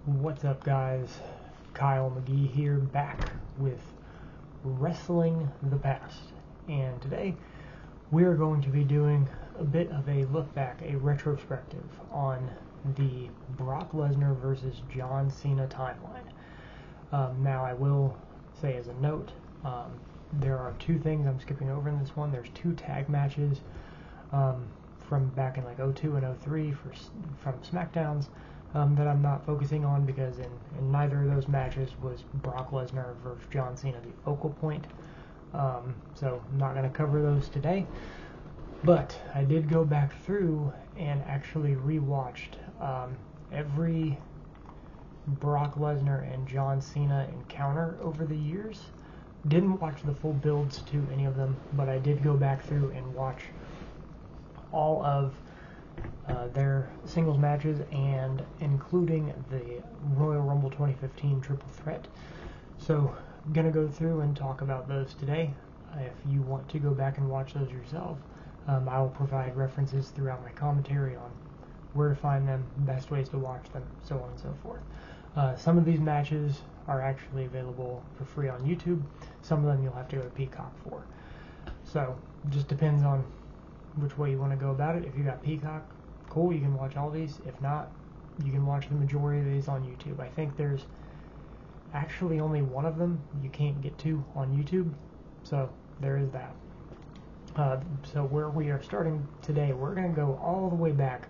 What's up, guys? Kyle McGee here, back with Wrestling the Past. And today we're going to be doing a bit of a look back, a retrospective on the Brock Lesnar versus John Cena timeline. Now, I will say as a note, there are two things I'm skipping over in this one. There's two tag matches from back in like 02 and 03 from SmackDowns that I'm not focusing on because in neither of those matches was Brock Lesnar versus John Cena the focal point. So I'm not going to cover those today. But I did go back through and actually rewatched every Brock Lesnar and John Cena encounter over the years. Didn't watch the full builds to any of them, but I did go back through and watch all of their singles matches, and including the Royal Rumble 2015 Triple Threat. So I'm going to go through and talk about those today. If you want to go back and watch those yourself, I will provide references throughout my commentary on where to find them, best ways to watch them, so on and so forth. Some of these matches are actually available for free on YouTube. Some of them you'll have to go to Peacock for. So it just depends on which way you want to go about it. If you got Peacock, cool, you can watch all these. If not, you can watch the majority of these on YouTube. I think there's actually only one of them you can't get to on YouTube, so there is that. So where we are starting today, we're going to go all the way back.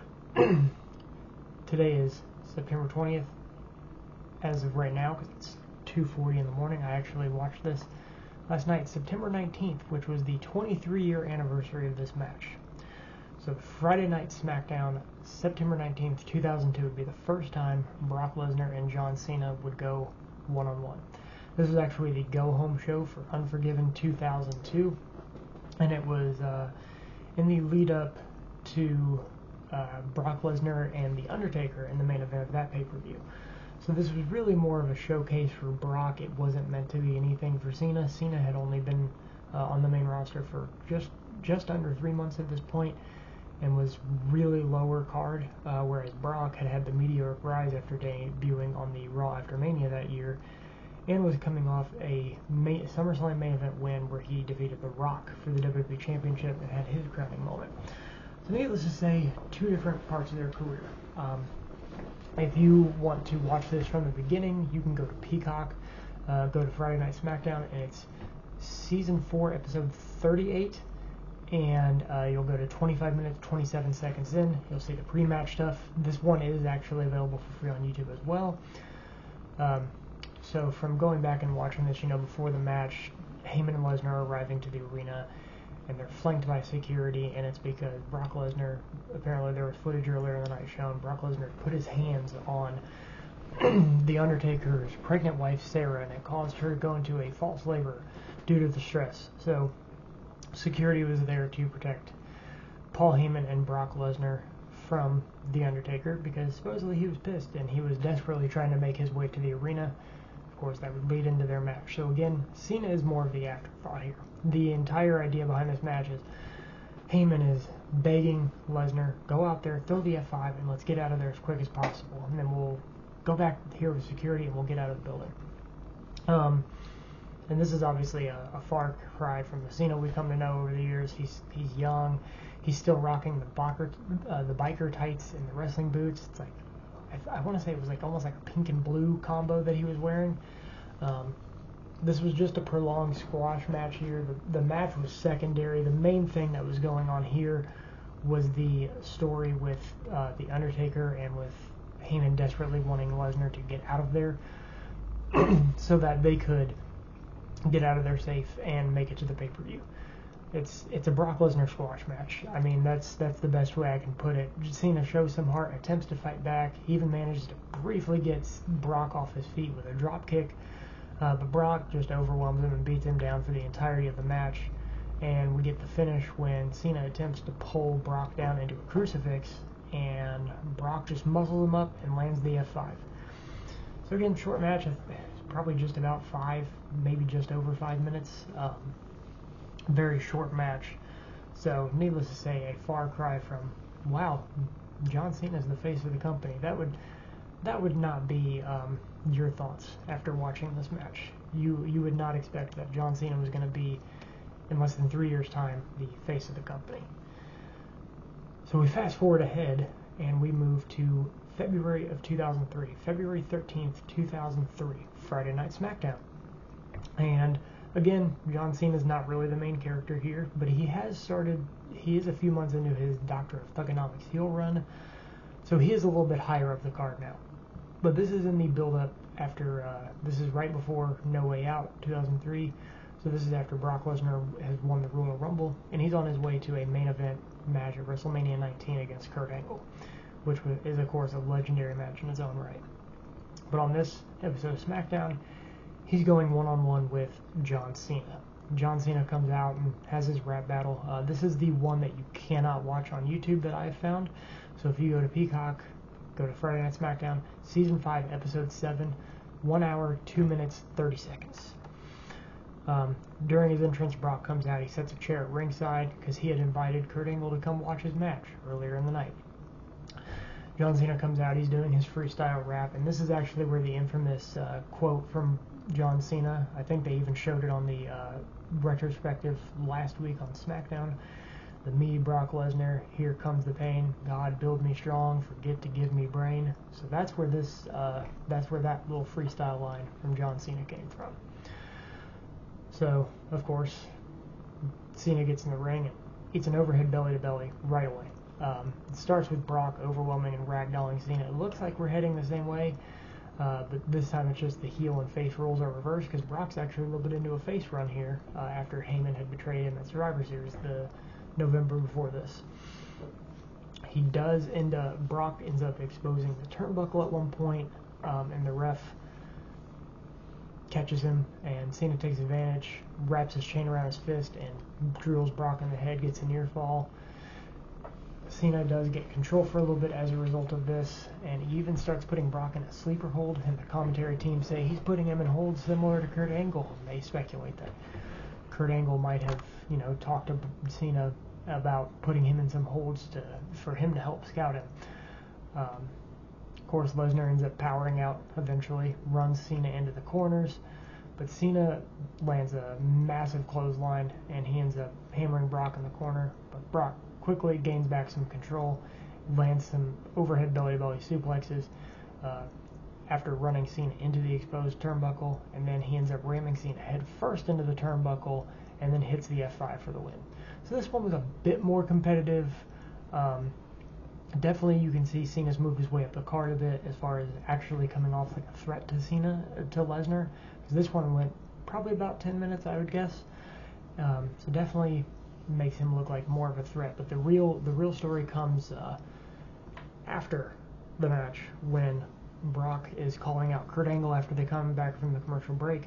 Today is September 20th, as of right now, because it's 2:40 in the morning. I actually watched this last night, September 19th, which was the 23-year anniversary of this match. So Friday Night SmackDown, September 19th, 2002 would be the first time Brock Lesnar and John Cena would go one-on-one. This was actually the go-home show for Unforgiven 2002, and it was in the lead-up to Brock Lesnar and The Undertaker in the main event of that pay-per-view. So this was really more of a showcase for Brock. It wasn't meant to be anything for Cena. Cena had only been on the main roster for just under 3 months at this point, and was really lower card, whereas Brock had the meteoric rise after debuting on the Raw after Mania that year, and was coming off a SummerSlam main event win where he defeated The Rock for the WWE Championship and had his crowning moment. So needless to say, two different parts of their career. If you want to watch this from the beginning, you can go to Peacock, go to Friday Night SmackDown, and it's Season 4, Episode 38, and you'll go to 25 minutes, 27 seconds in. You'll see the pre-match stuff. This one is actually available for free on YouTube as well. So from going back and watching this, before the match, Heyman and Lesnar are arriving to the arena, and they're flanked by security, and it's because Brock Lesnar, apparently there was footage earlier in the night showing Brock Lesnar put his hands on The Undertaker's pregnant wife, Sarah, and it caused her to go into a false labor due to the stress. So security was there to protect Paul Heyman and Brock Lesnar from The Undertaker, because supposedly he was pissed, and he was desperately trying to make his way to the arena. Of course, that would lead into their match. So again, Cena is more of the afterthought here. The entire idea behind this match is Heyman is begging Lesnar, go out there, throw the F5, and let's get out of there as quick as possible. And then we'll go back here with security and we'll get out of the building. And this is obviously a far cry from the Cena we've come to know over the years. He's young. He's still rocking the biker tights and the wrestling boots. It's like, I want to say it was like almost like a pink and blue combo that he was wearing. This was just a prolonged squash match here. The match was secondary. The main thing that was going on here was the story with The Undertaker and with Heyman desperately wanting Lesnar to get out of there so that they could get out of there safe and make it to the pay-per-view. It's a Brock Lesnar squash match. I mean, that's the best way I can put it. Cena shows some heart, attempts to fight back. He even manages to briefly get Brock off his feet with a drop kick. But Brock just overwhelms him and beats him down for the entirety of the match. And we get the finish when Cena attempts to pull Brock down into a crucifix, and Brock just muscles him up and lands the F5. So again, short match. It's probably just about 5, maybe just over 5 minutes. Very short match. So needless to say, a far cry from, wow, John Cena is the face of the company. That would that would not be your thoughts after watching this match. You would not expect that John Cena was going to be, in less than 3 years' time, the face of the company. So we fast forward ahead, and we move to February of 2003, February 13th, 2003, Friday Night SmackDown. And again, John Cena is not really the main character here, but he is a few months into his Doctor of Thuganomics heel run, so he is a little bit higher up the card now. But this is in the build-up after, this is right before No Way Out, 2003, so this is after Brock Lesnar has won the Royal Rumble, and he's on his way to a main event match at WrestleMania 19 against Kurt Angle, which is, of course, a legendary match in its own right. But on this episode of SmackDown, he's going one-on-one with John Cena. John Cena comes out and has his rap battle. This is the one that you cannot watch on YouTube that I've found. So if you go to Peacock, go to Friday Night SmackDown, Season 5, Episode 7, 1 hour, 2 minutes, 30 seconds. During his entrance, Brock comes out. He sets a chair at ringside because he had invited Kurt Angle to come watch his match earlier in the night. John Cena comes out. He's doing his freestyle rap, and this is actually where the infamous quote from John Cena, I think they even showed it on the retrospective last week on SmackDown. The me, Brock Lesnar, here comes the pain. God, build me strong, forget to give me brain. So that's where that little freestyle line from John Cena came from. So, of course, Cena gets in the ring and eats an overhead belly-to-belly right away. It starts with Brock overwhelming and ragdolling Cena. It looks like we're heading the same way, but this time it's just the heel and face roles are reversed because Brock's actually a little bit into a face run here after Heyman had betrayed him at Survivor Series the November before this. Brock ends up exposing the turnbuckle at one point, and the ref catches him, and Cena takes advantage, wraps his chain around his fist, and drills Brock in the head, gets a near fall. Cena does get control for a little bit as a result of this, and he even starts putting Brock in a sleeper hold, and the commentary team say he's putting him in holds similar to Kurt Angle, and they speculate that Kurt Angle might have, talked to Cena about putting him in some holds for him to help scout him. Of course, Lesnar ends up powering out eventually, runs Cena into the corners, but Cena lands a massive clothesline, and he ends up hammering Brock in the corner, but Brock quickly gains back some control, lands some overhead belly-to-belly suplexes after running Cena into the exposed turnbuckle, and then he ends up ramming Cena head first into the turnbuckle, and then hits the F5 for the win. So this one was a bit more competitive. Definitely you can see Cena's moved his way up the card a bit as far as actually coming off like a threat to Lesnar. Because this one went probably about 10 minutes, I would guess. So definitely makes him look like more of a threat. But the real story comes after the match when Brock is calling out Kurt Angle after they come back from the commercial break,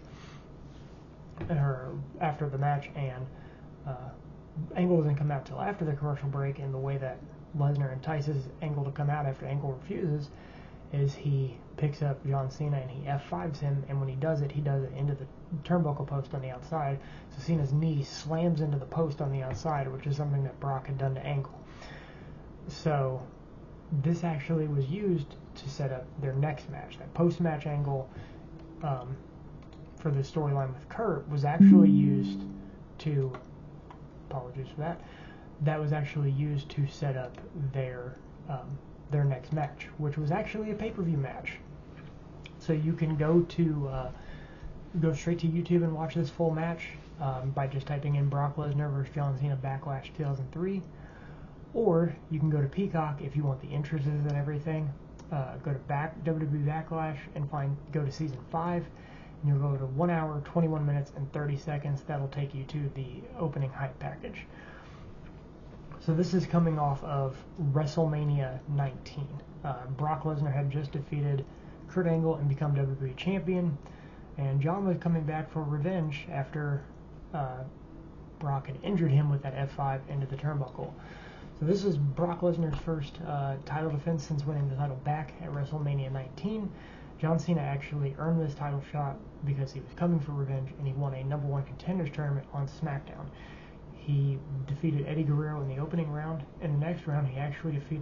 or after the match, and Angle doesn't come out till after the commercial break, and the way that Lesnar entices Angle to come out after Angle refuses is he picks up John Cena and he F5s him, and when he does it into the turnbuckle post on the outside, so Cena's knee slams into the post on the outside, which is something that Brock had done to Angle. So this actually was used to set up their next match. That post-match angle for the storyline with Kurt was actually used to, apologies for that, that was actually used to set up their next match, which was actually a pay-per-view match. So you can go straight to YouTube and watch this full match by just typing in Brock Lesnar versus John Cena Backlash 2003, or you can go to Peacock if you want the entrances and everything. Go to WWE Backlash and go to Season 5, and you'll go to 1 hour, 21 minutes, and 30 seconds. That'll take you to the opening hype package. So this is coming off of WrestleMania 19. Brock Lesnar had just defeated Kurt Angle and become WWE Champion, and John was coming back for revenge after Brock had injured him with that F5 into the turnbuckle. So this is Brock Lesnar's first title defense since winning the title back at WrestleMania 19. John Cena actually earned this title shot because he was coming for revenge, and he won a number 1 contenders tournament on SmackDown. He defeated Eddie Guerrero in the opening round. In the next round, he actually defeated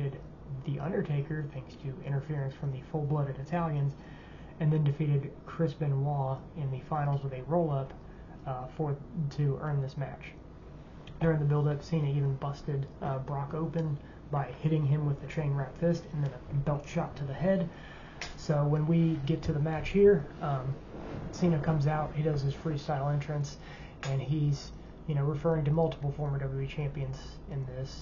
The Undertaker, thanks to interference from the full-blooded Italians, and then defeated Chris Benoit in the finals with a roll-up to earn this match. During the build-up, Cena even busted Brock open by hitting him with the chain wrap fist and then a belt shot to the head. So when we get to the match here, Cena comes out, he does his freestyle entrance, and he's referring to multiple former WWE champions in this.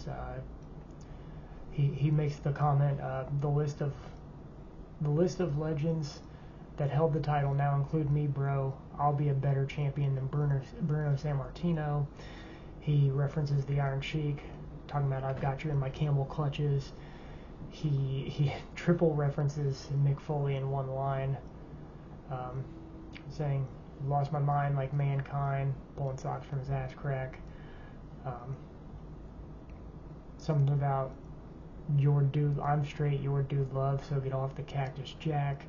He makes the comment, the list of legends that held the title now include me, bro. I'll be a better champion than Bruno Sammartino. He references the Iron Sheik, talking about I've got you in my camel clutches. He triple references Mick Foley in one line, saying, lost my mind like Mankind, pulling socks from his ass crack. Something about your dude, I'm straight, your dude love, so get off the Cactus Jack.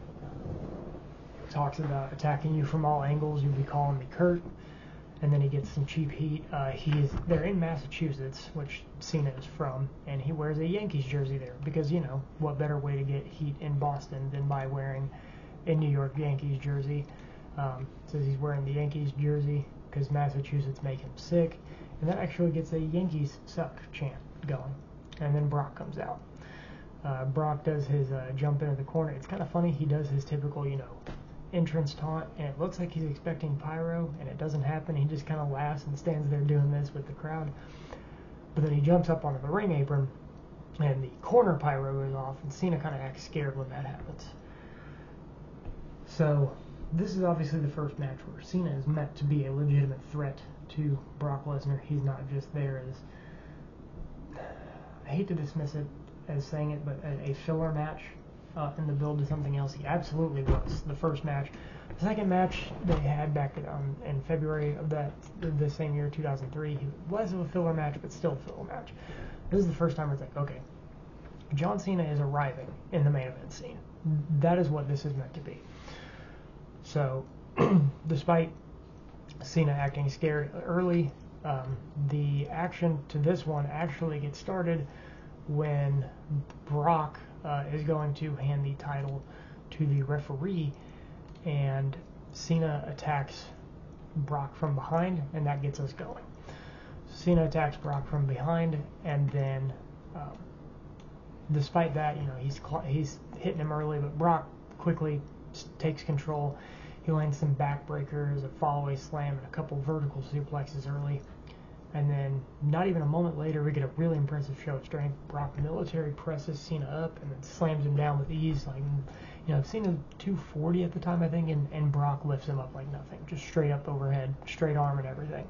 Talks about attacking you from all angles, you'll be calling me Kurt. And then he gets some cheap heat. They're in Massachusetts, which Cena is from, and he wears a Yankees jersey there because, what better way to get heat in Boston than by wearing a New York Yankees jersey. Says he's wearing the Yankees jersey because Massachusetts make him sick, and that actually gets a Yankees suck chant going. And then Brock comes out. Brock does his jump into the corner. It's kind of funny. He does his typical, entrance taunt, and it looks like he's expecting pyro, and it doesn't happen. He just kind of laughs and stands there doing this with the crowd. But then he jumps up onto the ring apron, and the corner pyro goes off, and Cena kind of acts scared when that happens. So this is obviously the first match where Cena is meant to be a legitimate threat to Brock Lesnar. He's not just there as, I hate to dismiss it as saying it, but a filler match in the build to something else. He absolutely was. The first match. The second match they had back in February of the same year, 2003, he was a filler match, but still a filler match. This is the first time where it's like, okay, John Cena is arriving in the main event scene. That is what this is meant to be. So, despite Cena acting scared early, the action to this one actually gets started when Brock is going to hand the title to the referee, and Cena attacks Brock from behind, and that gets us going. Cena attacks Brock from behind, and then despite that, he's hitting him early, but Brock quickly takes control. He lands some backbreakers, a fallaway slam, and a couple vertical suplexes early. And then, not even a moment later, we get a really impressive show of strength. Brock military presses Cena up and then slams him down with ease. Cena 240 at the time, I think, and Brock lifts him up like nothing. Just straight up overhead, straight arm and everything.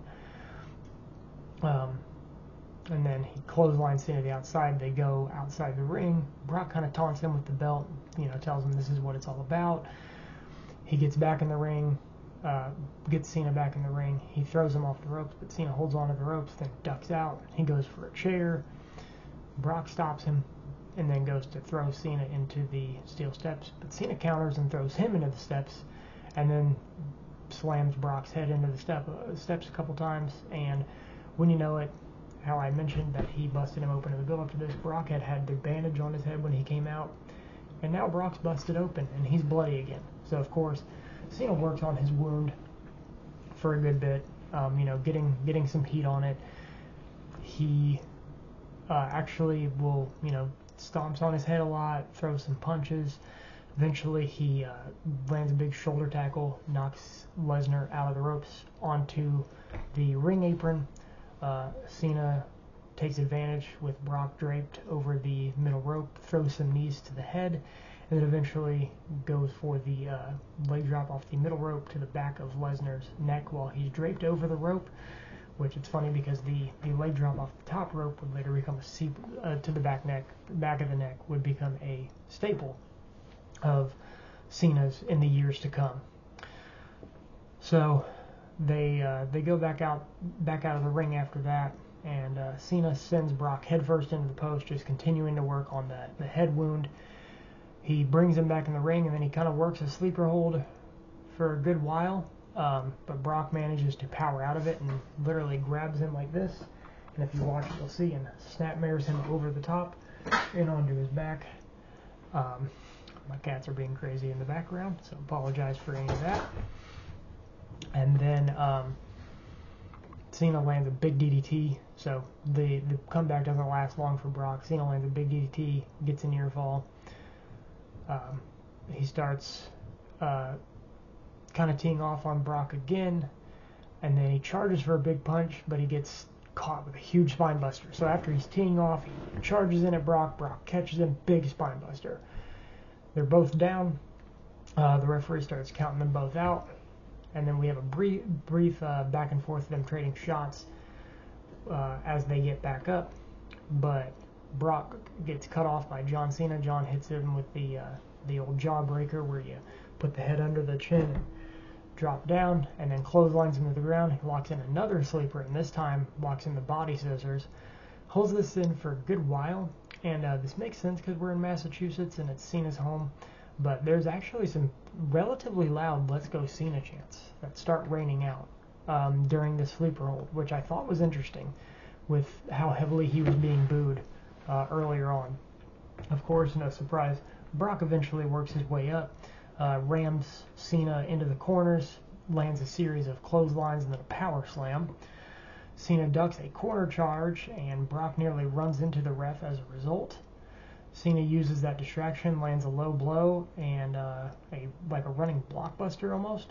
And then he clotheslines Cena to the outside. They go outside the ring. Brock kind of taunts him with the belt, tells him this is what it's all about. He gets back in the ring. Gets Cena back in the ring. He throws him off the ropes, but Cena holds onto the ropes, then ducks out. He goes for a chair. Brock stops him and then goes to throw Cena into the steel steps, but Cena counters and throws him into the steps, and then slams Brock's head into the steps a couple times. And when you know it, how I mentioned that he busted him open in the build-up to this, Brock had the bandage on his head when he came out, and now Brock's busted open and he's bloody again. So of course Cena works on his wound for a good bit, getting some heat on it. He actually will, stomps on his head a lot, throws some punches. Eventually he lands a big shoulder tackle, knocks Lesnar out of the ropes onto the ring apron. Cena takes advantage with Brock draped over the middle rope, throws some knees to the head, and then eventually goes for the leg drop off the middle rope to the back of Lesnar's neck while he's draped over the rope, which it's funny because the leg drop off the top rope would later become to the back of the neck would become a staple of Cena's in the years to come. So they go back out of the ring after that, and Cena sends Brock headfirst into the post, just continuing to work on the head wound. He brings him back in the ring, and then he kind of works a sleeper hold for a good while, but Brock manages to power out of it and literally grabs him like this, and if you watch it, you'll see, and snapmares him over the top in onto his back. My cats are being crazy in the background, so apologize for any of that. And then Cena lands a big DDT, so the comeback doesn't last long for Brock. Cena lands a big DDT, gets a near fall. He starts kind of teeing off on Brock again, and then he charges for a big punch, but he gets caught with a huge spine buster. So after he's teeing off, he charges in at Brock. Brock catches him, big spine buster. They're both down. The referee starts counting them both out, and then we have a brief back and forth of them trading shots as they get back up. But Brock gets cut off by John Cena. John hits him with the old jawbreaker, where you put the head under the chin and drop down, and then clotheslines him to the ground. He locks in another sleeper, and this time locks in the body scissors. Holds this in for a good while, and this makes sense because we're in Massachusetts and it's Cena's home, but there's actually some relatively loud "Let's Go Cena" chants that start raining out during the sleeper hold, which I thought was interesting with how heavily he was being booed earlier on. Of course, no surprise, Brock eventually works his way up, rams Cena into the corners, lands a series of clotheslines and then a power slam. Cena ducks a corner charge, and Brock nearly runs into the ref as a result. Cena uses that distraction, lands a low blow, and like a running blockbuster almost.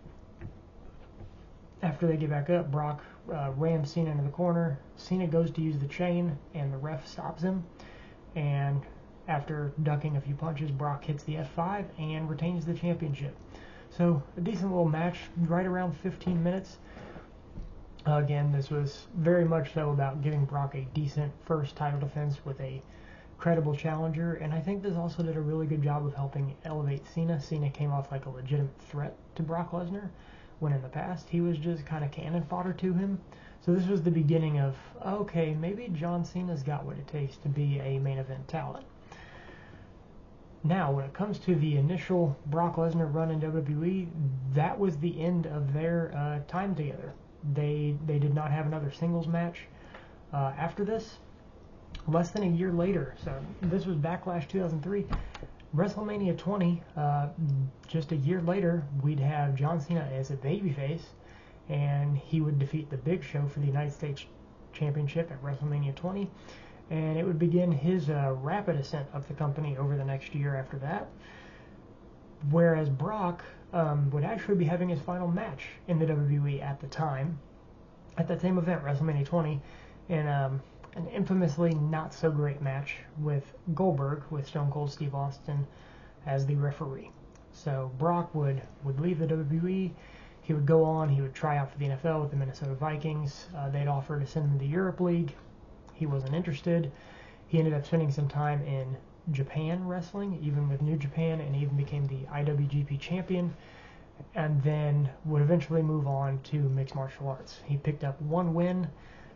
After they get back up, Brock rams Cena into the corner. Cena goes to use the chain, and the ref stops him. And after ducking a few punches, Brock hits the F5 and retains the championship. So a decent little match, right around 15 minutes. Again, this was very much so about giving Brock a decent first title defense with a credible challenger, and I think this also did a really good job of helping elevate Cena. Cena came off like a legitimate threat to Brock Lesnar, when in the past he was just kind of cannon fodder to him. So this was the beginning of, okay, maybe John Cena's got what it takes to be a main event talent. Now, when it comes to the initial Brock Lesnar run in WWE, that was the end of their time together. They did not have another singles match after this. Less than a year later, so this was Backlash 2003, WrestleMania 20, just a year later, we'd have John Cena as a babyface, and he would defeat The Big Show for the United States Championship at WrestleMania 20, and it would begin his rapid ascent of the company over the next year after that. Whereas Brock would actually be having his final match in the WWE at the time, at that same event, WrestleMania 20, in an infamously not so great match with Goldberg, with Stone Cold Steve Austin as the referee. So Brock would leave the WWE. He would go on, he would try out for the NFL with the Minnesota Vikings. They'd offer to send him to the Europe League. He wasn't interested. He ended up spending some time in Japan wrestling, even with New Japan, and even became the IWGP champion, and then would eventually move on to mixed martial arts. He picked up one win,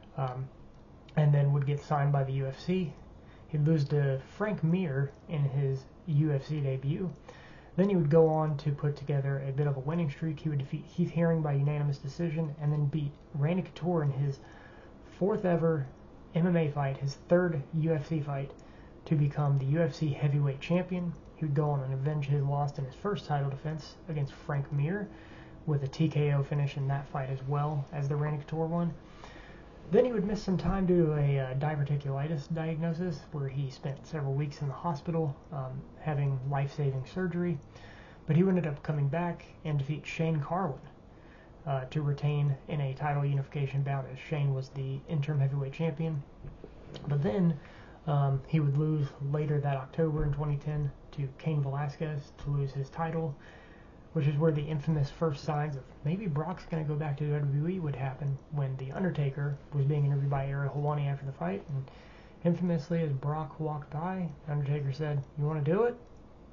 and then would get signed by the UFC. He'd lose to Frank Mir in his UFC debut. Then he would go on to put together a bit of a winning streak. He would defeat Heath Herring by unanimous decision, and then beat Randy Couture in his fourth ever MMA fight, his third UFC fight, to become the UFC heavyweight champion. He would go on and avenge his loss in his first title defense against Frank Mir, with a TKO finish in that fight as well as the Randy Couture one. Then he would miss some time due to a diverticulitis diagnosis, where he spent several weeks in the hospital having life-saving surgery. But he ended up coming back and defeat Shane Carwin to retain in a title unification bout, as Shane was the interim heavyweight champion. But then he would lose later that October in 2010 to Cain Velasquez to lose his title, which is where the infamous first signs of maybe Brock's going to go back to WWE would happen, when The Undertaker was being interviewed by Ariel Helwani after the fight, and infamously, as Brock walked by, Undertaker said, "You want to do it?"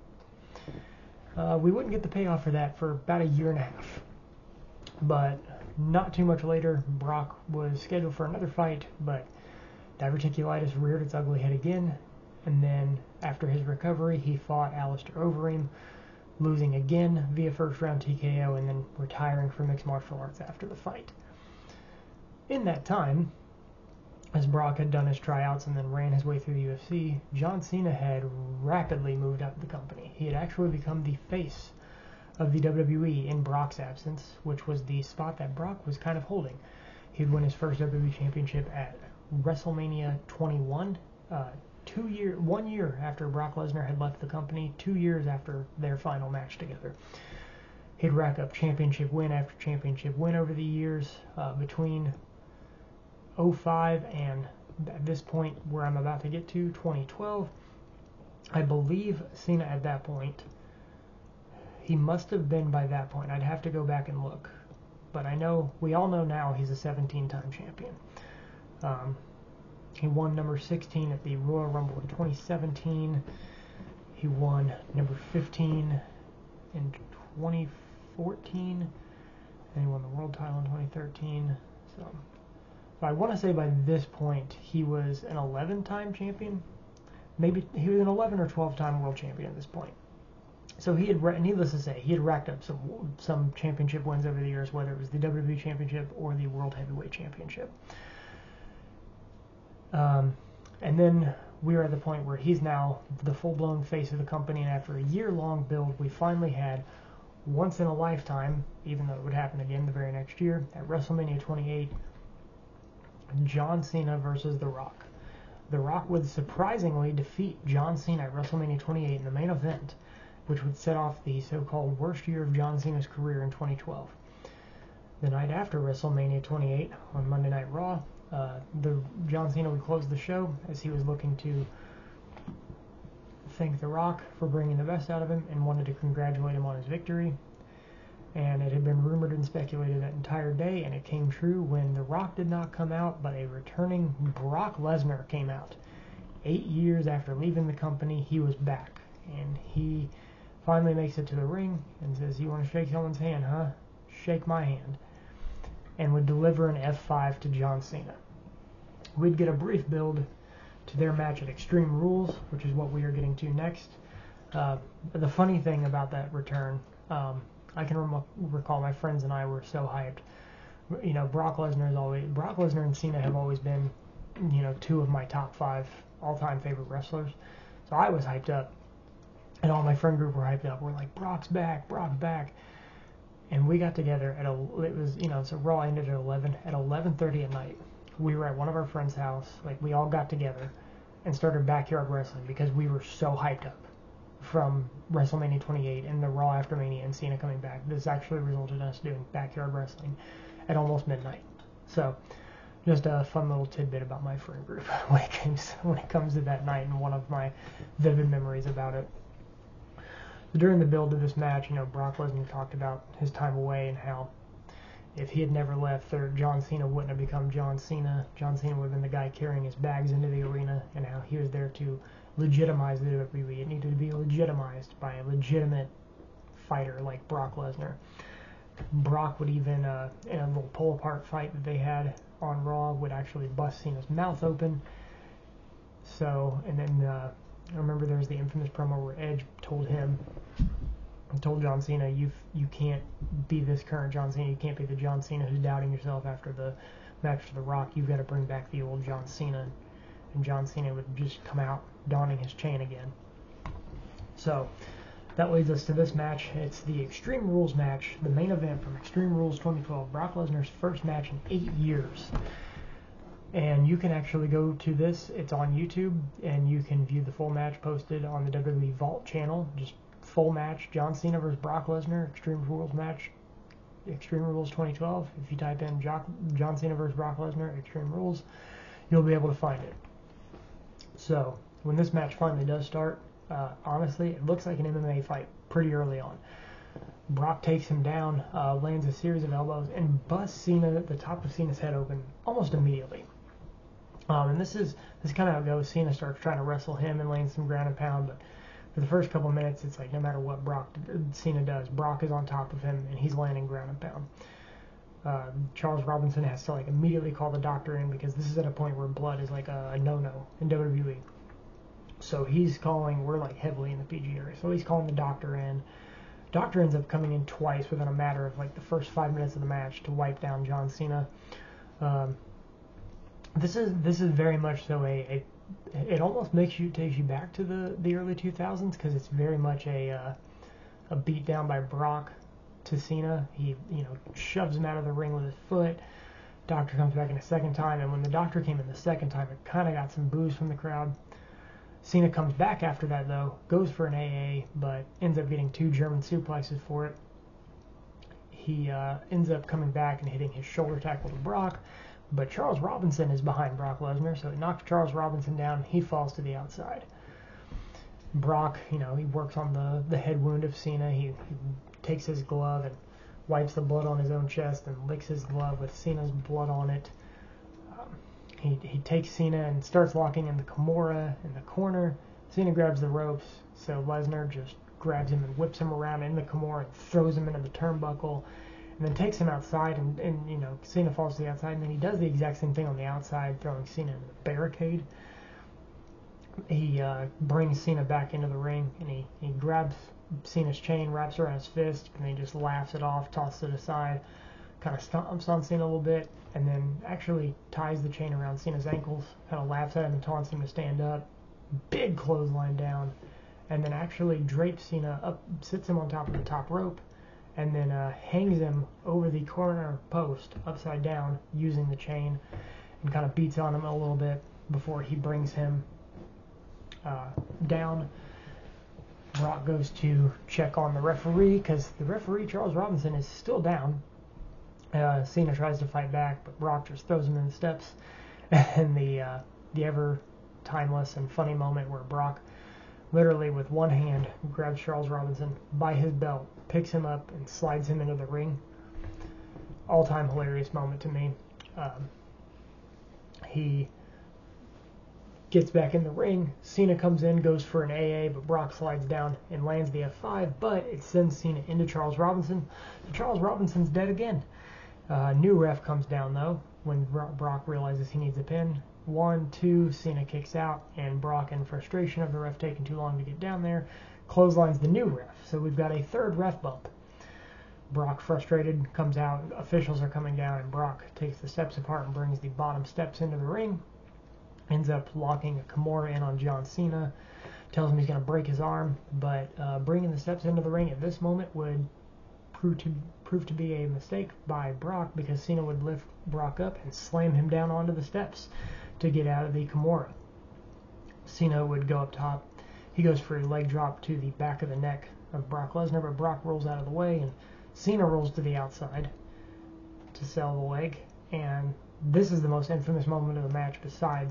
We wouldn't get the payoff for that for about a year and a half. But not too much later, Brock was scheduled for another fight, but diverticulitis reared its ugly head again, and then after his recovery, he fought Alistair Overeem, losing again via first round TKO, and then retiring from mixed martial arts after the fight. In that time, as Brock had done his tryouts and then ran his way through the UFC, John Cena had rapidly moved up the company. He had actually become the face of the WWE in Brock's absence, which was the spot that Brock was kind of holding. He'd win his first WWE Championship at WrestleMania 21, 1 year after Brock Lesnar had left the company, 2 years after their final match together. He'd rack up championship win after championship win over the years, between 05 and at this point where I'm about to get to, 2012. I believe Cena at that point, he must have been by that point. I'd have to go back and look. But we all know now he's a 17-time champion. He won number 16 at the Royal Rumble in 2017. He won number 15 in 2014. And he won the world title in 2013. So I want to say by this point he was an 11-time champion. Maybe he was an 11 or 12-time world champion at this point. So he had, needless to say, he had racked up some championship wins over the years, whether it was the WWE Championship or the World Heavyweight Championship. And then we are at the point where he's now the full-blown face of the company, and after a year-long build, we finally had, once in a lifetime, even though it would happen again the very next year, at WrestleMania 28, John Cena versus The Rock. The Rock would surprisingly defeat John Cena at WrestleMania 28 in the main event, which would set off the so-called worst year of John Cena's career in 2012. The night after WrestleMania 28, on Monday Night Raw, John Cena would close the show as he was looking to thank The Rock for bringing the best out of him and wanted to congratulate him on his victory. And it had been rumored and speculated that entire day, and it came true when The Rock did not come out, but a returning Brock Lesnar came out. 8 years after leaving the company, he was back, and he finally makes it to the ring and says, "You want to shake someone's hand, huh? Shake my hand." And would deliver an F5 to John Cena. We'd get a brief build to their match at Extreme Rules, which is what we are getting to next. The funny thing about that return, I can recall my friends and I were so hyped. You know, Brock Lesnar and Cena have always been, you know, two of my top 5 all-time favorite wrestlers. So I was hyped up. And all my friend group were hyped up. We're like, Brock's back, Brock's back. And we got together so Raw ended at 11. At 11:30 at night, we were at one of our friends' house. Like, we all got together and started backyard wrestling because we were so hyped up from WrestleMania 28 and the Raw after Mania and Cena coming back. This actually resulted in us doing backyard wrestling at almost midnight. So, just a fun little tidbit about my friend group when it comes to that night and one of my vivid memories about it. During the build of this match, you know, Brock Lesnar talked about his time away and how if he had never left, John Cena wouldn't have become John Cena. John Cena would have been the guy carrying his bags into the arena, and how he was there to legitimize the WWE. It needed to be legitimized by a legitimate fighter like Brock Lesnar. Brock would even, in a little pull-apart fight that they had on Raw, would actually bust Cena's mouth open. So, and then I remember there was the infamous promo where Edge told John Cena, you can't be this current John Cena. You can't be the John Cena who's doubting yourself after the match to The Rock. You've got to bring back the old John Cena. And John Cena would just come out donning his chain again. So that leads us to this match. It's the Extreme Rules match, the main event from Extreme Rules 2012. Brock Lesnar's first match in 8 years. And you can actually go to this. It's on YouTube, and you can view the full match posted on the WWE Vault channel. Just full match, John Cena versus Brock Lesnar, Extreme Rules match, Extreme Rules 2012. If you type in John Cena versus Brock Lesnar, Extreme Rules, you'll be able to find it. So, when this match finally does start, honestly, it looks like an MMA fight pretty early on. Brock takes him down, lands a series of elbows, and busts the top of Cena's head open almost immediately. And this is kind of how it goes. Cena starts trying to wrestle him and lands some ground and pound, but for the first couple minutes, it's like no matter what Cena does, Brock is on top of him and he's landing ground and pound. Charles Robinson has to immediately call the doctor in because this is at a point where blood is a no-no in WWE. So we're heavily in the PG area, so he's calling the doctor in. Doctor ends up coming in twice within a matter of the first 5 minutes of the match to wipe down John Cena. this is very much so it almost takes you back to the early 2000s, because it's very much a beat down by Brock to Cena. He shoves him out of the ring with his foot. Doctor comes back in a second time, and when the Doctor came in the second time, it kind of got some boos from the crowd. Cena comes back after that though, goes for an AA, but ends up getting 2 German suplexes for it. He ends up coming back and hitting his shoulder tackle to Brock, but Charles Robinson is behind Brock Lesnar, so it knocks Charles Robinson down. He falls to the outside. Brock, he works on the head wound of Cena. He takes his glove and wipes the blood on his own chest and licks his glove with Cena's blood on it. He takes Cena and starts locking in the Kimura in the corner. Cena grabs the ropes, so Lesnar just grabs him and whips him around in the Kimura and throws him into the turnbuckle, and then takes him outside, and Cena falls to the outside, and then he does the exact same thing on the outside, throwing Cena into the barricade. He brings Cena back into the ring, and he grabs Cena's chain, wraps around his fist, and then he just laughs it off, tosses it aside, kind of stomps on Cena a little bit, and then actually ties the chain around Cena's ankles, kind of laughs at him and taunts him to stand up. Big clothesline down, and then actually drapes Cena up, sits him on top of the top rope, and then hangs him over the corner post upside down using the chain, and kind of beats on him a little bit before he brings him down. Brock goes to check on the referee, because the referee, Charles Robinson, is still down. Cena tries to fight back, but Brock just throws him in the steps. And the ever timeless and funny moment where Brock literally with one hand grabs Charles Robinson by his belt, picks him up, and slides him into the ring. All-time hilarious moment to me. He gets back in the ring. Cena comes in, goes for an AA, but Brock slides down and lands the F5, but it sends Cena into Charles Robinson. And Charles Robinson's dead again. New ref comes down though when Brock realizes he needs a pin. 1, 2, Cena kicks out, and Brock, in frustration of the ref taking too long to get down there, clotheslines the new ref. So we've got a third ref bump. Brock, frustrated, comes out. Officials are coming down, and Brock takes the steps apart and brings the bottom steps into the ring. Ends up locking a Kimura in on John Cena. Tells him he's going to break his arm, but bringing the steps into the ring at this moment would prove to be a mistake by Brock, because Cena would lift Brock up and slam him down onto the steps to get out of the Kimura. Cena would go up top. He goes for a leg drop to the back of the neck of Brock Lesnar, but Brock rolls out of the way, and Cena rolls to the outside to sell the leg. And this is the most infamous moment of the match, besides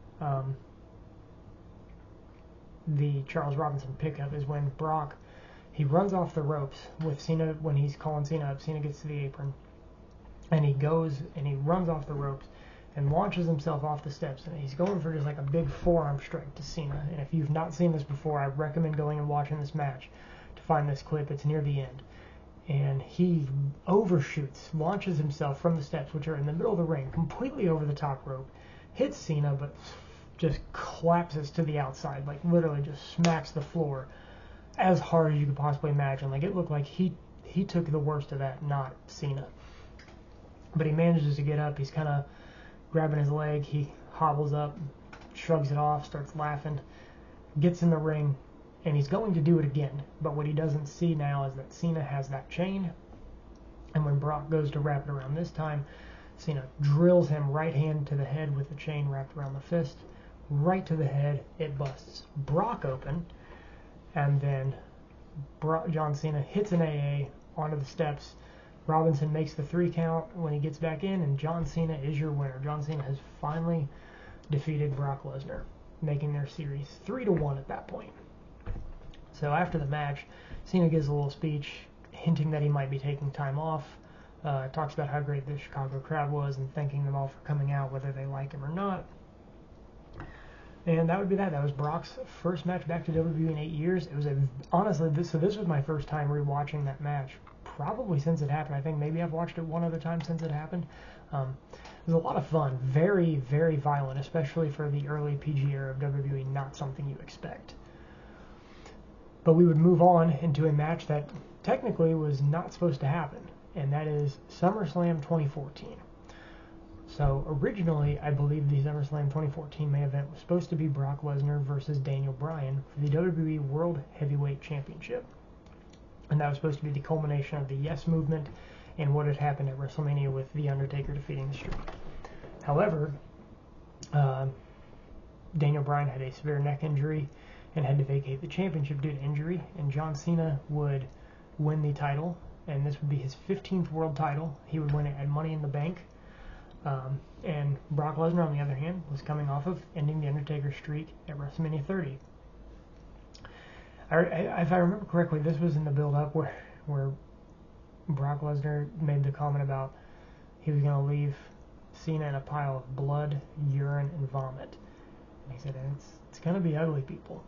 the Charles Robinson pickup, is when Brock, he runs off the ropes with Cena. When he's calling Cena up, Cena gets to the apron, and he goes and he runs off the ropes and launches himself off the steps, and he's going for just like a big forearm strike to Cena. And if you've not seen this before, I recommend going and watching this match to find this clip. It's near the end. And he overshoots, launches himself from the steps, which are in the middle of the ring, completely over the top rope, hits Cena, but just collapses to the outside, like literally just smacks the floor as hard as you could possibly imagine. Like, it looked like he took the worst of that, not Cena. But he manages to get up. He's kind of grabbing his leg. He hobbles up, shrugs it off, starts laughing, gets in the ring, and he's going to do it again. But what he doesn't see now is that Cena has that chain, and when Brock goes to wrap it around this time, Cena drills him right hand to the head with the chain wrapped around the fist, right to the head. It busts Brock open, and then John Cena hits an AA onto the steps. Robinson makes the 3 count when he gets back in, and John Cena is your winner. John Cena has finally defeated Brock Lesnar, making their series 3-1 at that point. So after the match, Cena gives a little speech hinting that he might be taking time off. Talks about how great the Chicago crowd was and thanking them all for coming out, whether they like him or not. And that would be that. That was Brock's first match back to WWE in 8 years. It was honestly, this was my first time rewatching that match, probably since it happened. I think maybe I've watched it one other time since it happened. It was a lot of fun. Very, very violent, especially for the early PG era of WWE. Not something you expect. But we would move on into a match that technically was not supposed to happen, and that is SummerSlam 2014. So originally, I believe the SummerSlam 2014 main event was supposed to be Brock Lesnar versus Daniel Bryan for the WWE World Heavyweight Championship. And that was supposed to be the culmination of the Yes Movement and what had happened at WrestleMania with The Undertaker defeating The Streak. However, Daniel Bryan had a severe neck injury and had to vacate the championship due to injury, and John Cena would win the title, and this would be his 15th world title. He would win it at Money in the Bank. And Brock Lesnar, on the other hand, was coming off of ending The Undertaker streak at WrestleMania 30. If I remember correctly, this was in the build-up where Brock Lesnar made the comment about he was going to leave Cena in a pile of blood, urine, and vomit. And he said, it's going to be ugly, people.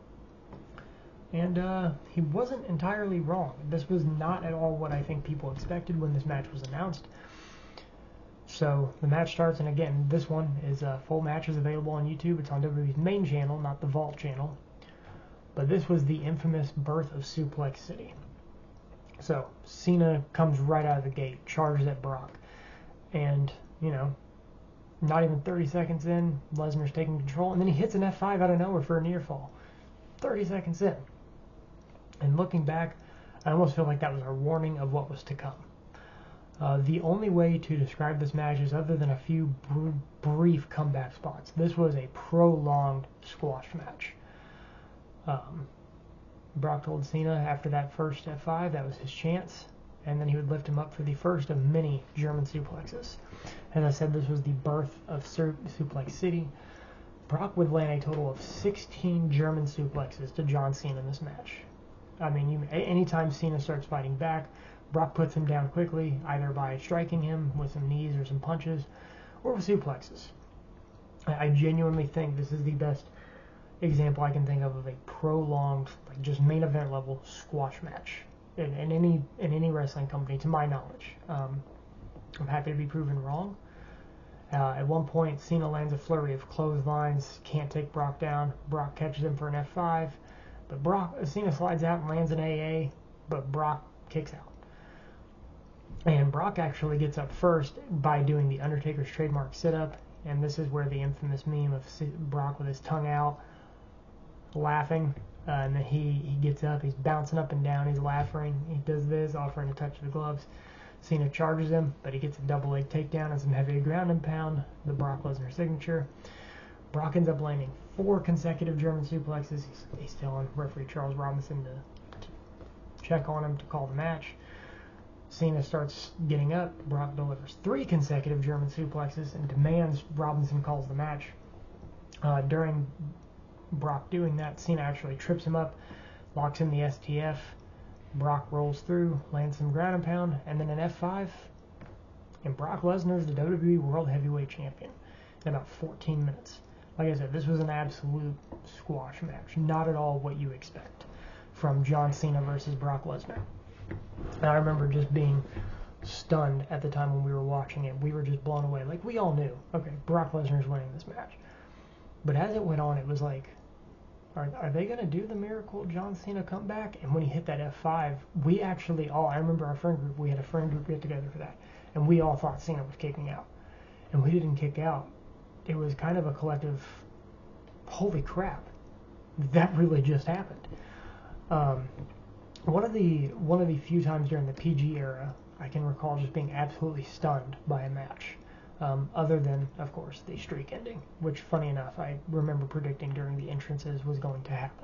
And he wasn't entirely wrong. This was not at all what I think people expected when this match was announced. So the match starts, and again, this one is full match is available on YouTube. It's on WWE's main channel, not the Vault channel. But this was the infamous birth of Suplex City. So Cena comes right out of the gate, charges at Brock, and not even 30 seconds in, Lesnar's taking control, and then he hits an F5 out of nowhere for a near fall. 30 seconds in. And looking back, I almost feel like that was a warning of what was to come. The only way to describe this match is other than a few brief comeback spots. This was a prolonged squash match. Brock told Cena after that first F5 that was his chance, and then he would lift him up for the first of many German suplexes. As I said, this was the birth of Suplex City. Brock would land a total of 16 German suplexes to John Cena in this match. I mean, anytime Cena starts fighting back, Brock puts him down quickly, either by striking him with some knees or some punches, or with suplexes. I genuinely think this is the best example I can think of a prolonged, like just main event level squash match in any wrestling company, to my knowledge. I'm happy to be proven wrong. At one point, Cena lands a flurry of clotheslines, can't take Brock down. Brock catches him for an F5, but Cena slides out and lands an AA, but Brock kicks out. And Brock actually gets up first by doing the Undertaker's trademark sit-up, and this is where the infamous meme of Brock with his tongue out, laughing, and then he gets up, he's bouncing up and down, he's laughing, he does this, offering to touch the gloves. Cena charges him, but he gets a double leg takedown and some heavy ground and pound, the Brock Lesnar signature. Brock ends up landing 4 consecutive German suplexes. He's telling referee Charles Robinson to check on him to call the match. Cena starts getting up. Brock delivers 3 consecutive German suplexes and demands Robinson calls the match. During Brock doing that, Cena actually trips him up, locks in the STF. Brock rolls through, lands some ground and pound, and then an F5. And Brock Lesnar is the WWE World Heavyweight Champion in about 14 minutes. Like I said, this was an absolute squash match. Not at all what you expect from John Cena versus Brock Lesnar. And I remember just being stunned at the time when we were watching it. We were just blown away. Like, we all knew, okay, Brock Lesnar's winning this match. But as it went on, it was like, are they going to do the miracle John Cena comeback? And when he hit that F5, we actually all, I remember our friend group, we had a friend group get together for that, and we all thought Cena was kicking out. And we didn't kick out. It was kind of a collective, holy crap, that really just happened. One of the few times during the PG era I can recall just being absolutely stunned by a match. Other than, of course, the streak ending, which, funny enough, I remember predicting during the entrances was going to happen.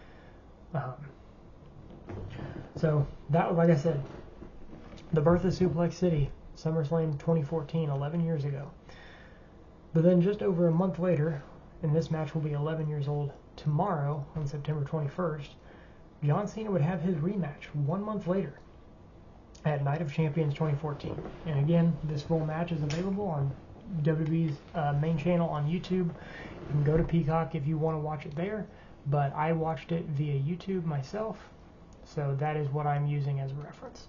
So, that, like I said, the birth of Suplex City, SummerSlam 2014, 11 years ago. But then just over a month later, and this match will be 11 years old tomorrow, on September 21st, John Cena would have his rematch 1 month later at Night of Champions 2014. And again, this full match is available on WWE's main channel on YouTube. You can go to Peacock if you want to watch it there, but I watched it via YouTube myself, so that is what I'm using as a reference.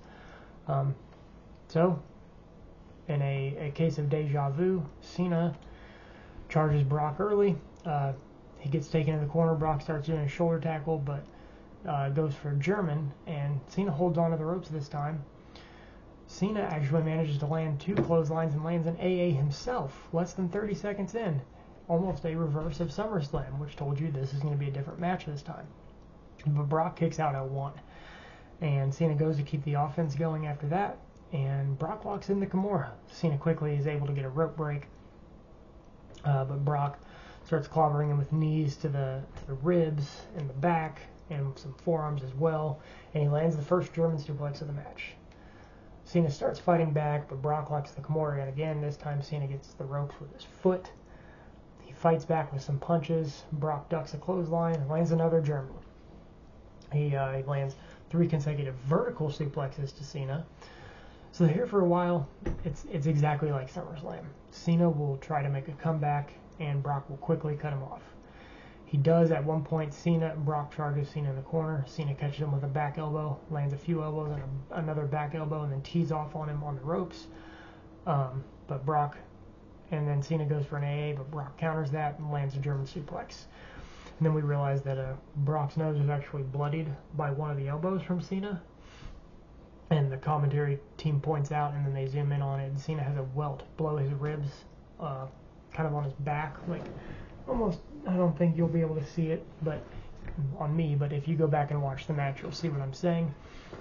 So, in a case of deja vu, Cena charges Brock early. He gets taken in the corner. Brock starts doing a shoulder tackle, but goes for a German, and Cena holds on to the ropes this time. Cena actually manages to land 2 clotheslines and lands an AA himself, less than 30 seconds in. Almost a reverse of SummerSlam, which told you this is going to be a different match this time. But Brock kicks out at 1. And Cena goes to keep the offense going after that, and Brock locks in the Kimura. Cena quickly is able to get a rope break, but Brock starts clobbering him with knees to the ribs and the back, and some forearms as well, and he lands the first German suplex of the match. Cena starts fighting back, but Brock locks the Kimura in again. This time Cena gets the ropes with his foot. He fights back with some punches. Brock ducks a clothesline and lands another German. He lands 3 consecutive vertical suplexes to Cena. So here for a while, it's exactly like SummerSlam. Cena will try to make a comeback, and Brock will quickly cut him off. He does at one point. Brock charges Cena in the corner. Cena catches him with a back elbow, lands a few elbows and another back elbow, and then tees off on him on the ropes. And then Cena goes for an AA, but Brock counters that and lands a German suplex. And then we realize that Brock's nose was actually bloodied by one of the elbows from Cena. And the commentary team points out, and then they zoom in on it, and Cena has a welt below his ribs, kind of on his back, like almost. I don't think you'll be able to see it, but on me. But if you go back and watch the match, you'll see what I'm saying.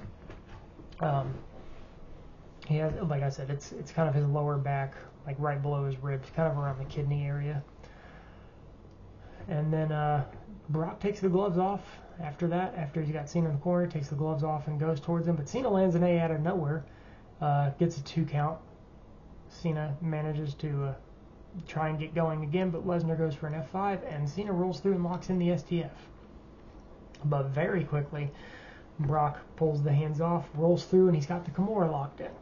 He has, like I said, it's kind of his lower back, like right below his ribs, kind of around the kidney area. And then Brock takes the gloves off after that. After he's got Cena in the corner, takes the gloves off and goes towards him. But Cena lands an A out of nowhere, gets a 2 count. Cena manages to try and get going again, but Lesnar goes for an F5, and Cena rolls through and locks in the STF. But very quickly, Brock pulls the hands off, rolls through, and he's got the Kimura locked in.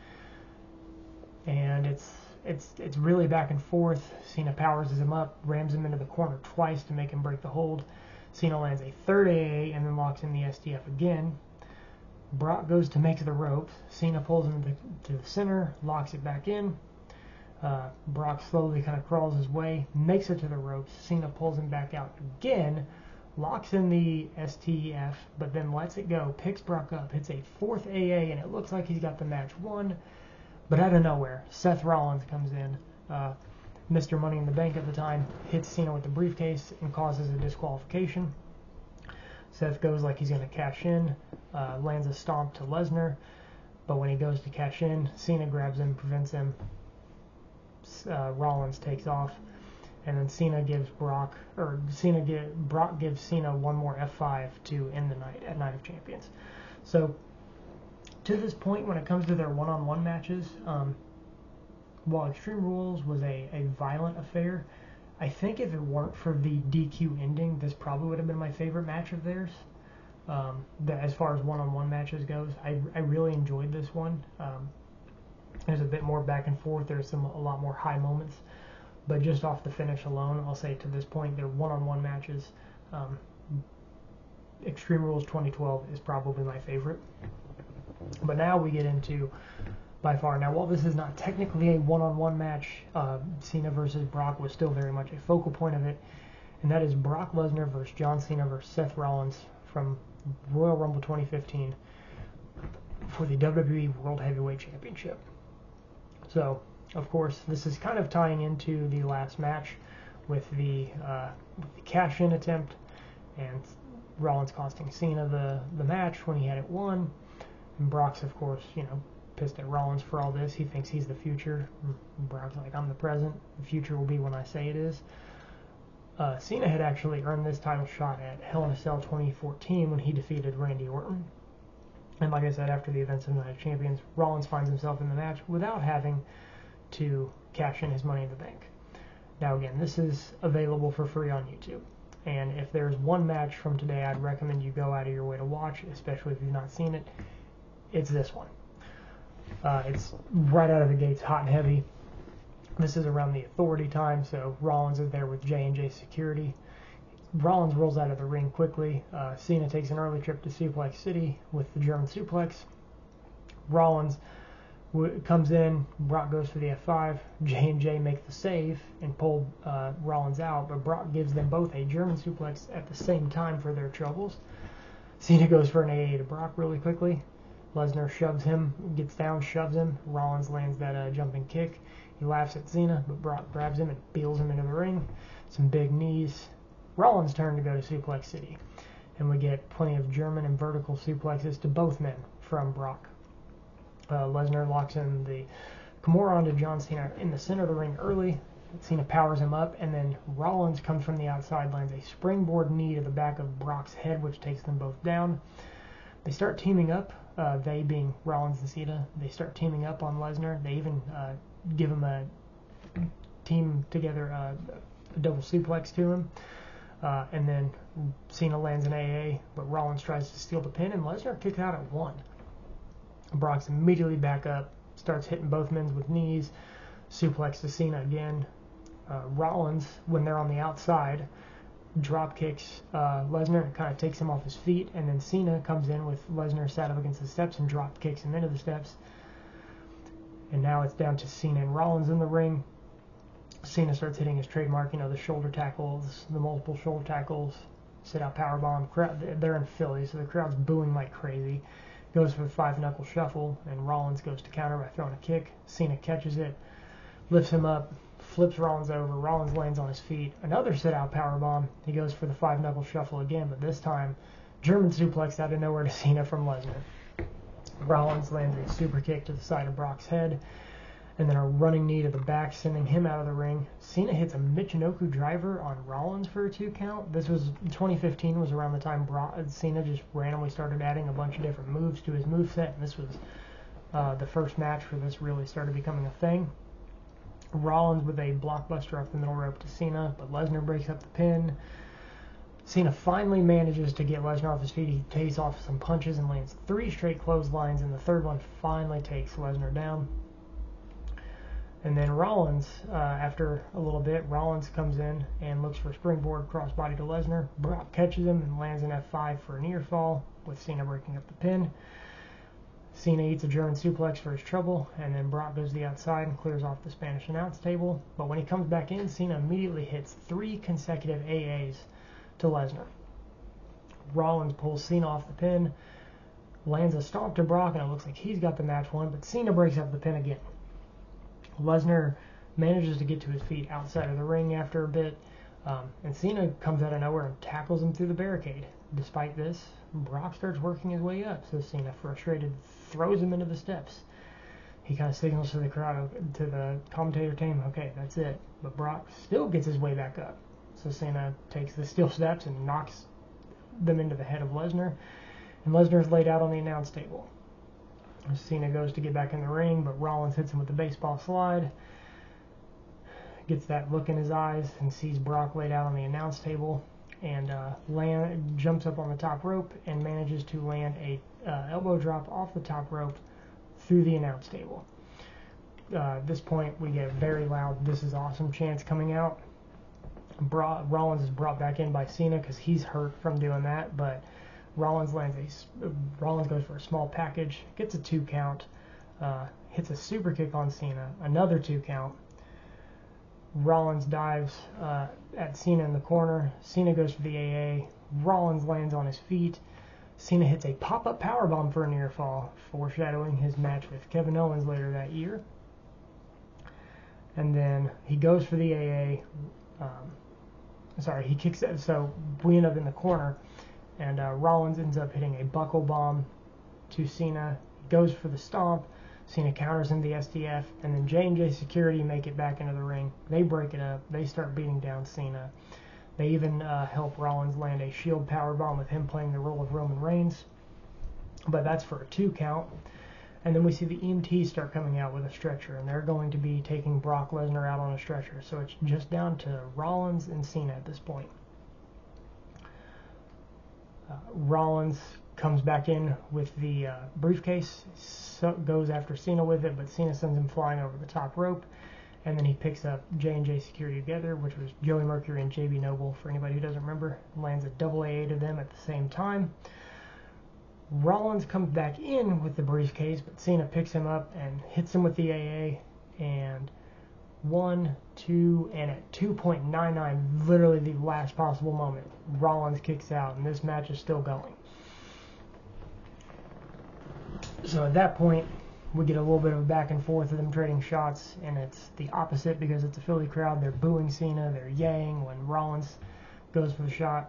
And it's really back and forth. Cena powers him up, rams him into the corner twice to make him break the hold. Cena lands a 3rd AA and then locks in the STF again. Brock goes to make the ropes. Cena pulls him to the center, locks it back in. Brock slowly kind of crawls his way, makes it to the ropes. Cena pulls him back out again, locks in the STF, but then lets it go, picks Brock up, hits a 4th AA, and it looks like he's got the match won. But out of nowhere, Seth Rollins comes in. Mr. Money in the Bank at the time hits Cena with the briefcase and causes a disqualification. Seth goes like he's going to cash in, lands a stomp to Lesnar, but when he goes to cash in, Cena grabs him, prevents him. Rollins takes off, and then Brock gives Cena one more F5 to end the night at Night of Champions. So to this point, when it comes to their one-on-one matches, while Extreme Rules was a violent affair, I think if it weren't for the DQ ending, this probably would have been my favorite match of theirs. As far as one-on-one matches goes, I really enjoyed this one. There's a bit more back and forth. There's a lot more high moments. But just off the finish alone, I'll say to this point, they're one-on-one matches. Extreme Rules 2012 is probably my favorite. But now we get into, by far, now while this is not technically a one-on-one match, Cena versus Brock was still very much a focal point of it. And that is Brock Lesnar versus John Cena versus Seth Rollins from Royal Rumble 2015 for the WWE World Heavyweight Championship. So, of course, this is kind of tying into the last match with the cash-in attempt, and Rollins costing Cena the match when he had it won. And Brock's, of course, pissed at Rollins for all this. He thinks he's the future. Brock's like, I'm the present. The future will be when I say it is. Cena had actually earned this title shot at Hell in a Cell 2014 when he defeated Randy Orton. And like I said, after the events of Night of Champions, Rollins finds himself in the match without having to cash in his Money in the Bank. Now again, this is available for free on YouTube. And if there's one match from today I'd recommend you go out of your way to watch, especially if you've not seen it, it's this one. It's right out of the gates, hot and heavy. This is around the Authority time, so Rollins is there with J&J Security. Rollins rolls out of the ring quickly. Cena takes an early trip to Suplex City with the German suplex. Rollins comes in, Brock goes for the F5. J&J make the save and pull Rollins out, but Brock gives them both a German suplex at the same time for their troubles. Cena goes for an AA to Brock really quickly. Lesnar shoves him, gets down, shoves him. Rollins lands that jumping kick. He laughs at Cena, but Brock grabs him and peels him into the ring. Some big knees. Rollins' turn to go to Suplex City. And we get plenty of German and vertical suplexes to both men from Brock. Lesnar locks in the Kimura onto John Cena in the center of the ring early. Cena powers him up, and then Rollins comes from the outside, lands a springboard knee to the back of Brock's head, which takes them both down. They start teaming up, they being Rollins and Cena. They start teaming up on Lesnar. They even give him a team together, a double suplex to him. And then Cena lands an AA, but Rollins tries to steal the pin, and Lesnar kicks out at 1. Brock's immediately back up, starts hitting both men with knees, suplex to Cena again. Rollins, when they're on the outside, drop kicks Lesnar and kind of takes him off his feet, and then Cena comes in with Lesnar sat up against the steps and drop kicks him into the steps. And now it's down to Cena and Rollins in the ring. Cena starts hitting his trademark, the shoulder tackles, the multiple shoulder tackles, sit-out powerbomb. They're in Philly, so the crowd's booing like crazy. Goes for the 5-knuckle shuffle, and Rollins goes to counter by throwing a kick. Cena catches it, lifts him up, flips Rollins over. Rollins lands on his feet. Another sit-out powerbomb. He goes for the 5-knuckle shuffle again, but this time German suplex out of nowhere to Cena from Lesnar. Rollins lands a super kick to the side of Brock's head, and then a running knee to the back, sending him out of the ring. Cena hits a Michinoku driver on Rollins for a 2 count. This was 2015, was around the time Cena just randomly started adding a bunch of different moves to his moveset, and this was the first match where this really started becoming a thing. Rollins with a blockbuster off the middle rope to Cena, but Lesnar breaks up the pin. Cena finally manages to get Lesnar off his feet. He takes off some punches and lands 3 straight clotheslines, and the third one finally takes Lesnar down. And then Rollins, after a little bit, Rollins comes in and looks for a springboard crossbody to Lesnar. Brock catches him and lands an F5 for a near fall, with Cena breaking up the pin. Cena eats a German suplex for his trouble, and then Brock goes to the outside and clears off the Spanish announce table. But when he comes back in, Cena immediately hits 3 consecutive AAs to Lesnar. Rollins pulls Cena off the pin, lands a stomp to Brock, and it looks like he's got the match won, but Cena breaks up the pin again. Lesnar manages to get to his feet outside of the ring after a bit, and Cena comes out of nowhere and tackles him through the barricade. Despite this, Brock starts working his way up, so Cena, frustrated, throws him into the steps. He kind of signals to the crowd, to the commentator team, okay, that's it. But Brock still gets his way back up. So Cena takes the steel steps and knocks them into the head of Lesnar, and Lesnar's laid out on the announce table. Cena goes to get back in the ring, but Rollins hits him with the baseball slide, gets that look in his eyes, and sees Brock laid out on the announce table, and jumps up on the top rope and manages to land a elbow drop off the top rope through the announce table. At this point, we get very loud "This is awesome" chants coming out. Rollins is brought back in by Cena because he's hurt from doing that, but Rollins goes for a small package, gets a 2 count, hits a super kick on Cena, another 2 count. Rollins dives at Cena in the corner. Cena goes for the AA. Rollins lands on his feet. Cena hits a pop-up powerbomb for a near fall, foreshadowing his match with Kevin Owens later that year. And then he goes for the AA. He kicks it, so we end up in the corner. And Rollins ends up hitting a buckle bomb to Cena. He goes for the stomp. Cena counters him the STF, and then J&J Security make it back into the ring. They break it up. They start beating down Cena. They even help Rollins land a shield powerbomb with him playing the role of Roman Reigns. But that's for a 2 count. And then we see the EMTs start coming out with a stretcher, and they're going to be taking Brock Lesnar out on a stretcher. So it's just down to Rollins and Cena at this point. Rollins comes back in with the briefcase, goes after Cena with it, but Cena sends him flying over the top rope, and then he picks up J&J Security together, which was Joey Mercury and JB Noble, for anybody who doesn't remember, lands a double AA to them at the same time. Rollins comes back in with the briefcase, but Cena picks him up and hits him with the AA, and 1, 2, and at 2.99, literally the last possible moment, Rollins kicks out, and this match is still going. So at that point, we get a little bit of a back and forth of them trading shots, and it's the opposite because it's a Philly crowd. They're booing Cena, they're yaying when Rollins goes for the shot.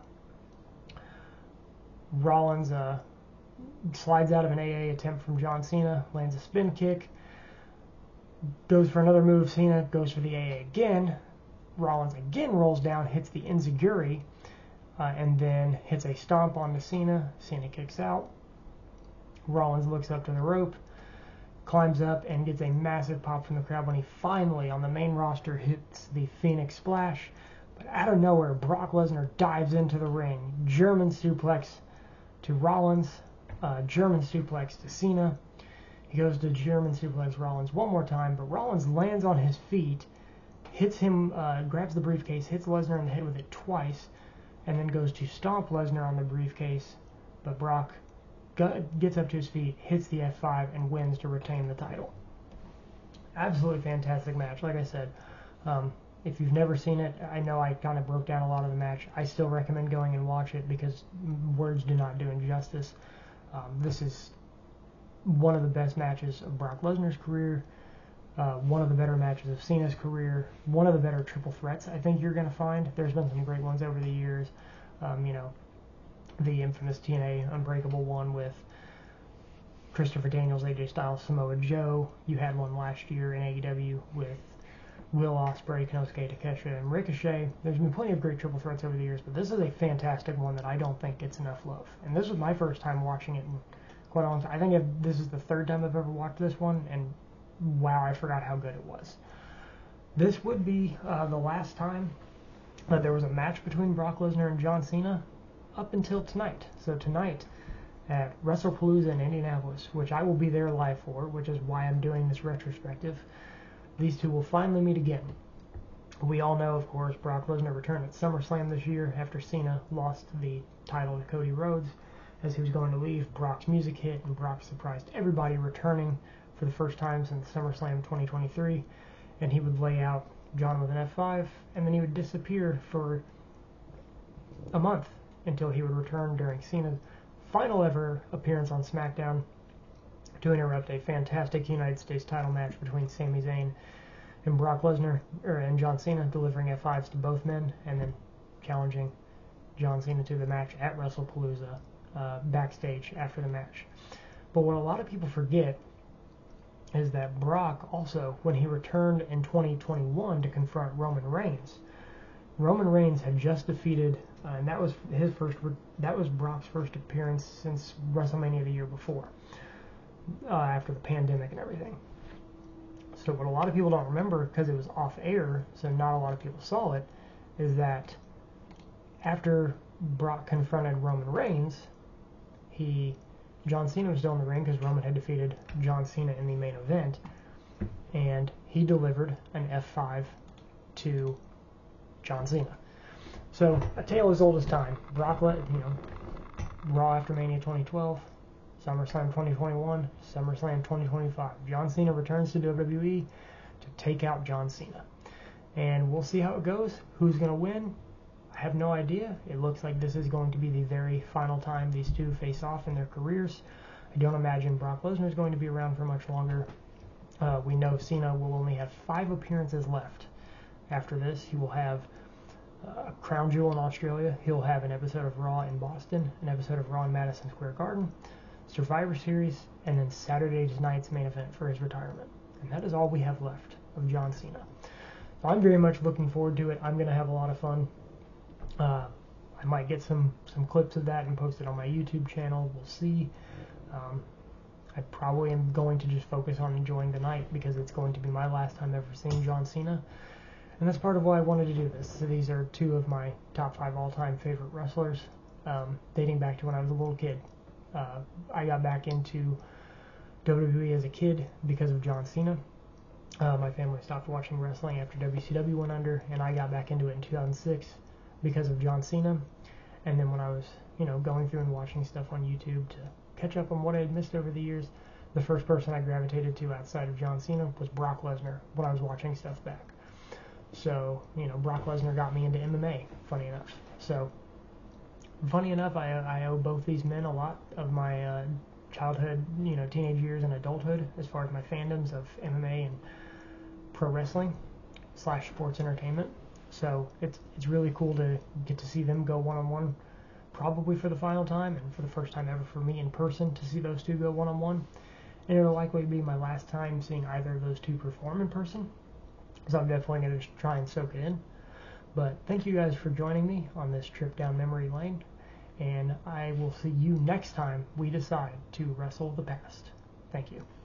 Rollins slides out of an AA attempt from John Cena, lands a spin kick, goes for another move. Cena goes for the AA again. Rollins again rolls down, hits the enziguri, and then hits a stomp onto Cena. Cena kicks out. Rollins looks up to the rope, climbs up, and gets a massive pop from the crowd when he finally, on the main roster, hits the Phoenix Splash. But out of nowhere, Brock Lesnar dives into the ring. German suplex to Rollins, German suplex to Cena. He goes to German suplex Rollins one more time, but Rollins lands on his feet, hits him, grabs the briefcase, hits Lesnar in the head with it twice, and then goes to stomp Lesnar on the briefcase. But Brock gets up to his feet, hits the F5, and wins to retain the title. Absolutely fantastic match. Like I said, if you've never seen it, I know I kind of broke down a lot of the match. I still recommend going and watch it because words do not do it justice. This is one of the best matches of Brock Lesnar's career, one of the better matches of Cena's career, one of the better triple threats I think you're going to find. There's been some great ones over the years. The infamous TNA Unbreakable one with Christopher Daniels, AJ Styles, Samoa Joe. You had one last year in AEW with Will Ospreay, Konosuke Takeshita, and Ricochet. There's been plenty of great triple threats over the years, but this is a fantastic one that I don't think gets enough love. And this was my first time watching it in quite a long time. I think this is the third time I've ever watched this one, and wow, I forgot how good it was. This would be the last time that there was a match between Brock Lesnar and John Cena up until tonight. So tonight at WrestlePalooza in Indianapolis, which I will be there live for, which is why I'm doing this retrospective, these two will finally meet again. We all know, of course, Brock Lesnar returned at SummerSlam this year after Cena lost the title to Cody Rhodes. As he was going to leave, Brock's music hit, and Brock surprised everybody, returning for the first time since SummerSlam 2023, and he would lay out John with an F5, and then he would disappear for a month until he would return during Cena's final ever appearance on SmackDown to interrupt a fantastic United States title match between Sami Zayn and Brock Lesnar, and John Cena, delivering F5s to both men, and then challenging John Cena to the match at WrestlePalooza backstage after the match. But what a lot of people forget is that Brock also, when he returned in 2021 to confront Roman Reigns had just defeated, and that was Brock's first appearance since WrestleMania the year before, after the pandemic and everything. So what a lot of people don't remember, because it was off air, so not a lot of people saw it, is that after Brock confronted Roman Reigns, John Cena was still in the ring because Roman had defeated John Cena in the main event, and he delivered an F5 to John Cena. So a tale as old as time. Brock, Raw after Mania 2012, SummerSlam 2021, SummerSlam 2025. John Cena returns to WWE to take out John Cena. And we'll see how it goes. Who's going to win? I have no idea. It looks like this is going to be the very final time these two face off in their careers. I don't imagine Brock Lesnar is going to be around for much longer. We know Cena will only have 5 appearances left. After this, he will have a Crown Jewel in Australia. He'll have an episode of Raw in Boston, an episode of Raw in Madison Square Garden, Survivor Series, and then Saturday night's main event for his retirement. And that is all we have left of John Cena. So I'm very much looking forward to it. I'm going to have a lot of fun. I might get some clips of that and post it on my YouTube channel. We'll see. I probably am going to just focus on enjoying the night because it's going to be my last time ever seeing John Cena. And that's part of why I wanted to do this. So these are 2 of my top 5 all-time favorite wrestlers, dating back to when I was a little kid. I got back into WWE as a kid because of John Cena. My family stopped watching wrestling after WCW went under, and I got back into it in 2006 because of John Cena. And then when I was, going through and watching stuff on YouTube to catch up on what I had missed over the years, the first person I gravitated to outside of John Cena was Brock Lesnar when I was watching stuff back. So, Brock Lesnar got me into MMA, funny enough. So, funny enough, I owe both these men a lot of my childhood, teenage years and adulthood as far as my fandoms of MMA and pro wrestling / sports entertainment. So it's really cool to get to see them go one-on-one, probably for the final time and for the first time ever for me in person to see those two go one-on-one. And it'll likely be my last time seeing either of those two perform in person, so I'm definitely going to try and soak it in. But thank you guys for joining me on this trip down memory lane, and I will see you next time we decide to wrestle the past. Thank you.